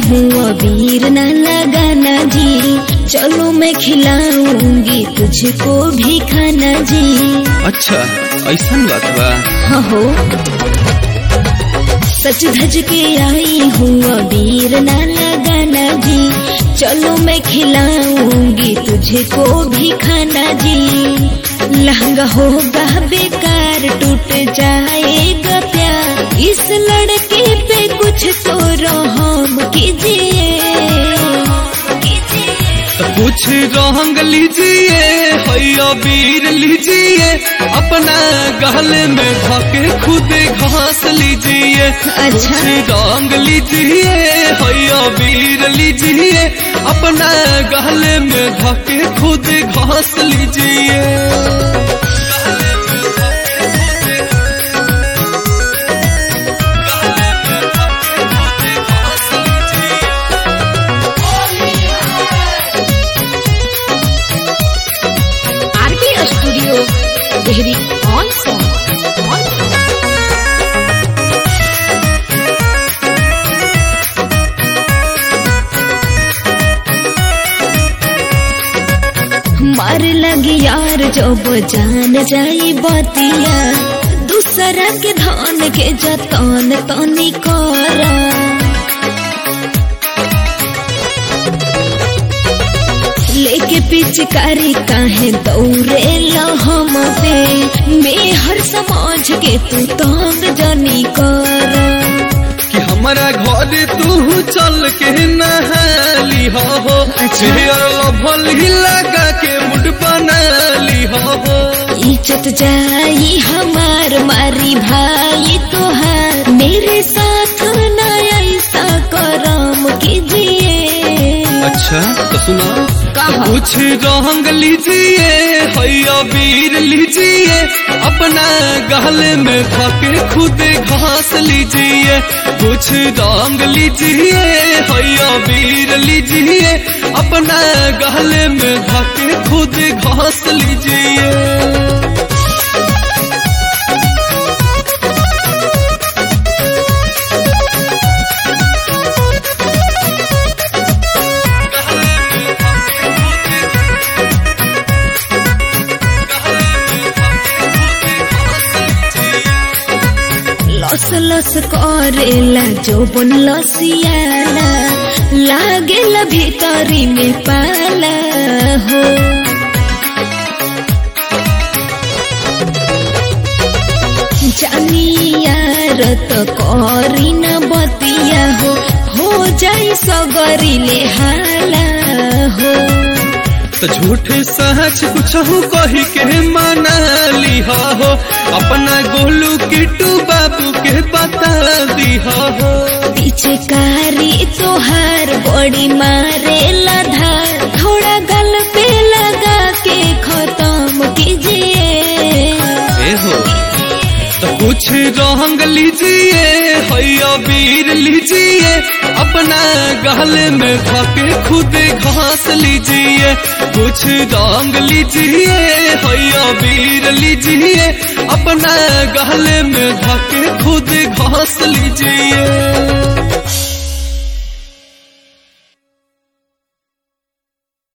हूँ अबीर न लगाना जी, चलो मैं खिलाऊंगी तुझको भी खाना जी। अच्छा ऐसन बात बा। हाँ हो, सच धज के आई हूँ अबीर न लगाना जी, चलो मैं खिलाऊंगी तुझको भी खाना जी। लहंगा होगा बेकार, टूट जाएगा प्यार, इस लड़के पे कुछ तो रहम कीजिए। कुछ रंग लीजिए, अबीर लीजिए, अपना गल में धके खुद घास लीजिए। अच्छा। कुछ रंग लीजिए, अबीर लीजिए, अपना गल में धके खुद घास लीजिए। देहरी ऑन सॉन्ग। मार लगी यार जब जान जाई बतिया, दूसरा के धन के जतन तनी करा। लेके पिचकारी काहे दौड़े हम पे, मैं हर समाज के तू तंग जानी कर। कि हमारा घर तू चल के नहाली हो। अच्छा। भली लगा के मुड बना ली हो। इज्जत जाई हमार मारी भाई तोहार, मेरे साथ न ऐसा करम कीजिए। अच्छा तो सुना, कुछ रंग लीजिए, अबीर लीजिए, अपना गल में धके खुद घास लीजिए। कुछ रंग लीजिए, अबीर लीजिए, अपना गल में धके खुद घास लीजिए। लस लस करेला जो बन लसियाला, लागेला भीतरी में पाला हो। जानी यार तो करी न बतिया हो जाई सगरी ले हाला हो। तो झूठ सच कुछ कही के मना ली हो, अपना गोलू किट्टू बाबू के बता दी हो। पीछे कारी तोहार बड़ी मारे धार, थोड़ा गल पे लगा के खत्म कीजिए। तो कुछ रंग लीजिए, अबीर लीजिए, अपना गल में धके खुद घास लीजिए। कुछ रंग लीजिए, अबीर लीजिए, अपना गल में धके खुद घास लीजिए।